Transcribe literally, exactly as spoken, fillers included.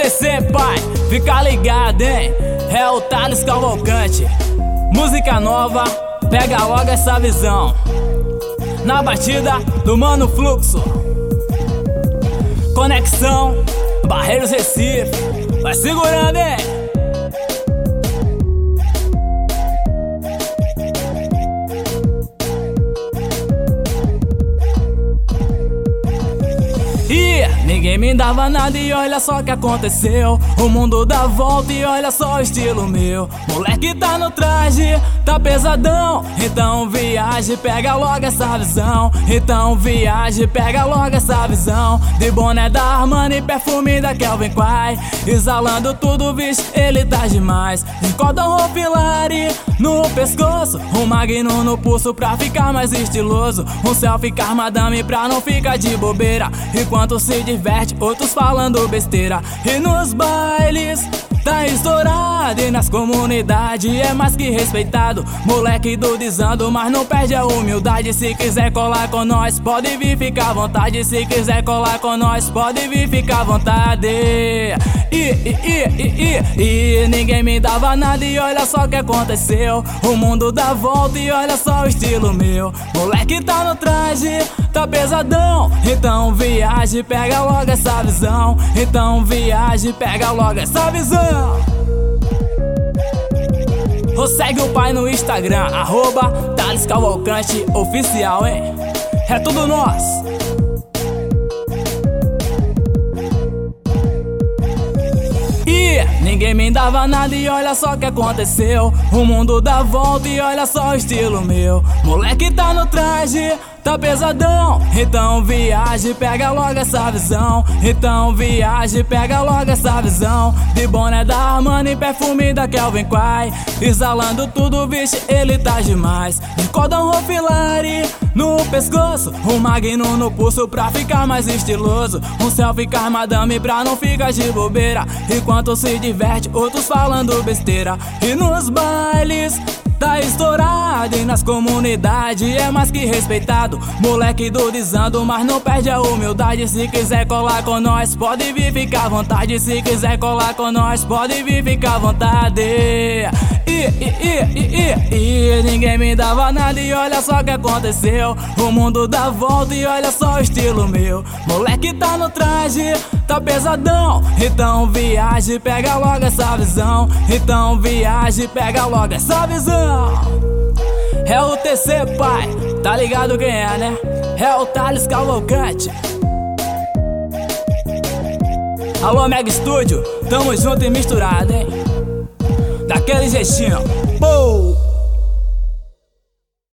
T C, pai, fica ligado, hein? É o Thales Cavalcante. Música nova, pega logo essa visão. Na batida do Mano Fluxo. Conexão, Barreiros Recife. Vai segurando, hein? E ninguém me dava nada e olha só que aconteceu. O mundo dá volta e olha só o estilo meu. Moleque tá no traje, tá pesadão. Então viaje, pega logo essa visão. Então viaje, pega logo essa visão. De boné da Armani e perfume da Calvin Klein. Exalando tudo, vixe, ele tá demais. Um cordão Rofilari no pescoço, um Magnum no pulso pra ficar mais estiloso. Um selfie com a madame pra não ficar de bobeira. Enquanto se diverte, outros falando besteira. E nos bailes tá estourado, e nas comunidades é mais que respeitado. Moleque dudizando, mas não perde a humildade. Se quiser colar com nós, pode vir, ficar à vontade. Se quiser colar com nós, pode vir, ficar à vontade. E, e, e, e, e, e ninguém me dava nada e olha só o que aconteceu. O mundo dá volta e olha só o estilo meu. Moleque tá no traje, tá pesadão. Então viaje, pega logo essa visão. Então viaje, pega logo essa visão. Ou segue o pai no Instagram, arroba Thales Cavalcante Oficial, hein? É tudo nosso. E ninguém me dava nada e olha só o que aconteceu. O mundo dá volta e olha só o estilo meu. Moleque tá no traje, tá pesadão. Então viaje, pega logo essa visão. Então viaje, pega logo essa visão. De boné da Armani e perfume da Calvin Klein. Exalando tudo, vixe, ele tá demais. De cordão Rofilari no pescoço, um Magnum no pulso pra ficar mais estiloso. Um selfie com a madame pra não ficar de bobeira. Enquanto se diverte, outros falando besteira. E nos bailes tá estourado, e nas comunidades é mais que respeitado. Moleque dudizando, mas não perde a humildade. Se quiser colar com nós, pode vir, ficar à vontade. Se quiser colar com nós, pode vir, ficar à vontade. E, e, e, e, e, e ninguém me dava nada e olha só o que aconteceu. O mundo dá volta e olha só o estilo meu. Moleque tá no traje, tá pesadão. Então viaje, pega logo essa visão. Então viaje, pega logo essa visão. É o T C, pai, tá ligado quem é, né? É o Thales Cavalcante. Alô, Mega Studio, tamo junto e misturado, hein? Daquele jeitinho. Pô!